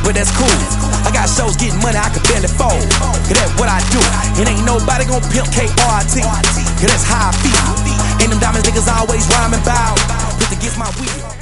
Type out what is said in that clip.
but that's cool. I got shows getting money I can barely fold, cause that's what I do. And ain't nobody gon' pimp KRT, cause that's how I feel. And them diamonds niggas always rhyming bout, just against my will.